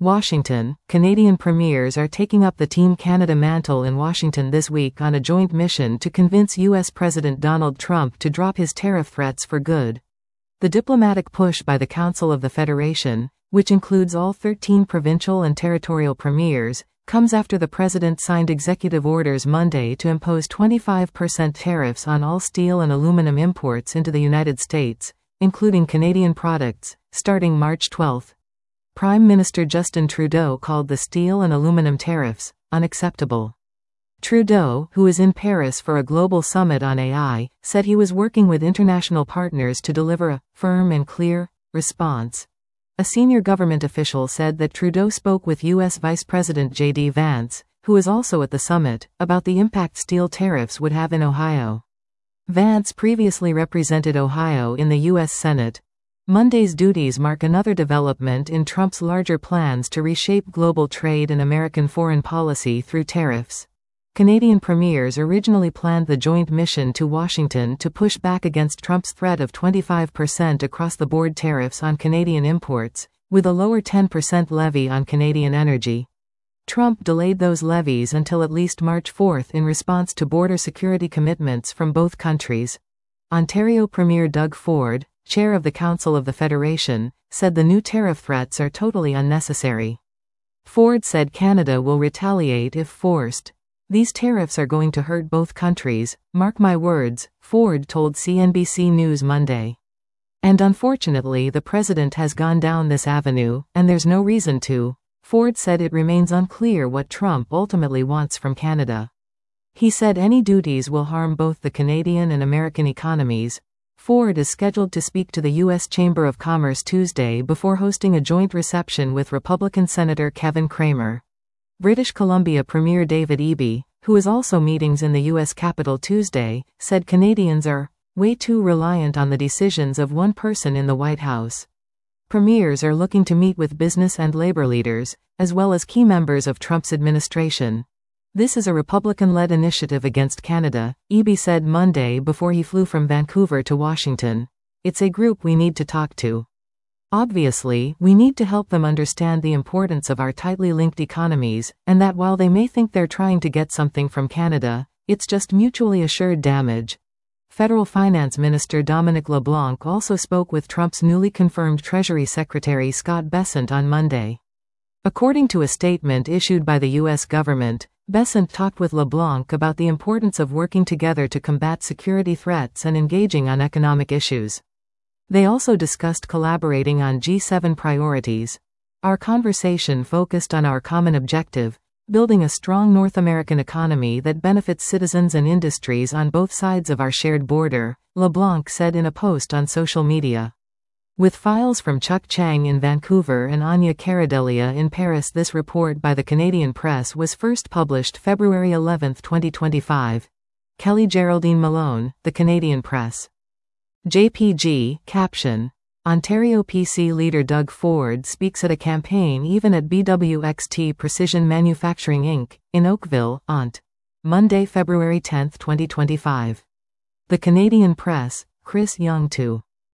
Washington. Canadian premiers are taking up the Team Canada mantle in Washington this week on a joint mission to convince U.S. President Donald Trump to drop his tariff threats for good. The diplomatic push by the Council of the Federation, which includes all 13 provincial and territorial premiers, comes after the president signed executive orders Monday to impose 25% tariffs on all steel and aluminum imports into the United States, including Canadian products, starting March 12. Prime Minister Justin Trudeau called the steel and aluminum tariffs unacceptable. Trudeau, who is in Paris for a global summit on AI, said he was working with international partners to deliver a firm and clear response. A senior government official said that Trudeau spoke with U.S. Vice President J.D. Vance, who is also at the summit, about the impact steel tariffs would have in Ohio. Vance previously represented Ohio in the U.S. Senate. Monday's duties mark another development in Trump's larger plans to reshape global trade and American foreign policy through tariffs. Canadian premiers originally planned the joint mission to Washington to push back against Trump's threat of 25% across-the-board tariffs on Canadian imports, with a lower 10% levy on Canadian energy. Trump delayed those levies until at least March 4 in response to border security commitments from both countries. Ontario Premier Doug Ford, chair of the Council of the Federation, said the new tariff threats are totally unnecessary. Ford said Canada will retaliate if forced. These tariffs are going to hurt both countries, mark my words, Ford told CNBC News Monday. And unfortunately the president has gone down this avenue, and there's no reason to. Ford said it remains unclear what Trump ultimately wants from Canada. He said any duties will harm both the Canadian and American economies. Ford is scheduled to speak to the U.S. Chamber of Commerce Tuesday before hosting a joint reception with Republican Senator Kevin Cramer. British Columbia Premier David Eby, who is also meetings in the U.S. Capitol Tuesday, said Canadians are way too reliant on the decisions of one person in the White House. Premiers are looking to meet with business and labor leaders, as well as key members of Trump's administration. This is a Republican-led initiative against Canada, Eby said Monday before he flew from Vancouver to Washington. It's a group we need to talk to. Obviously, we need to help them understand the importance of our tightly linked economies, and that while they may think they're trying to get something from Canada, it's just mutually assured damage. Federal Finance Minister Dominic LeBlanc also spoke with Trump's newly confirmed Treasury Secretary Scott Bessent on Monday. According to a statement issued by the U.S. government, Bessent talked with LeBlanc about the importance of working together to combat security threats and engaging on economic issues. They also discussed collaborating on G7 priorities. Our conversation focused on our common objective, building a strong North American economy that benefits citizens and industries on both sides of our shared border, LeBlanc said in a post on social media. With files from Chuck Chang in Vancouver and Anya Caradelia in Paris. This report by the Canadian Press was first published February 11, 2025. Kelly Geraldine Malone, The Canadian Press. JPG, caption. Ontario PC leader Doug Ford speaks at a campaign event at BWXT Precision Manufacturing Inc., in Oakville, Ont. Monday, February 10, 2025. The Canadian Press, Chris Young 2.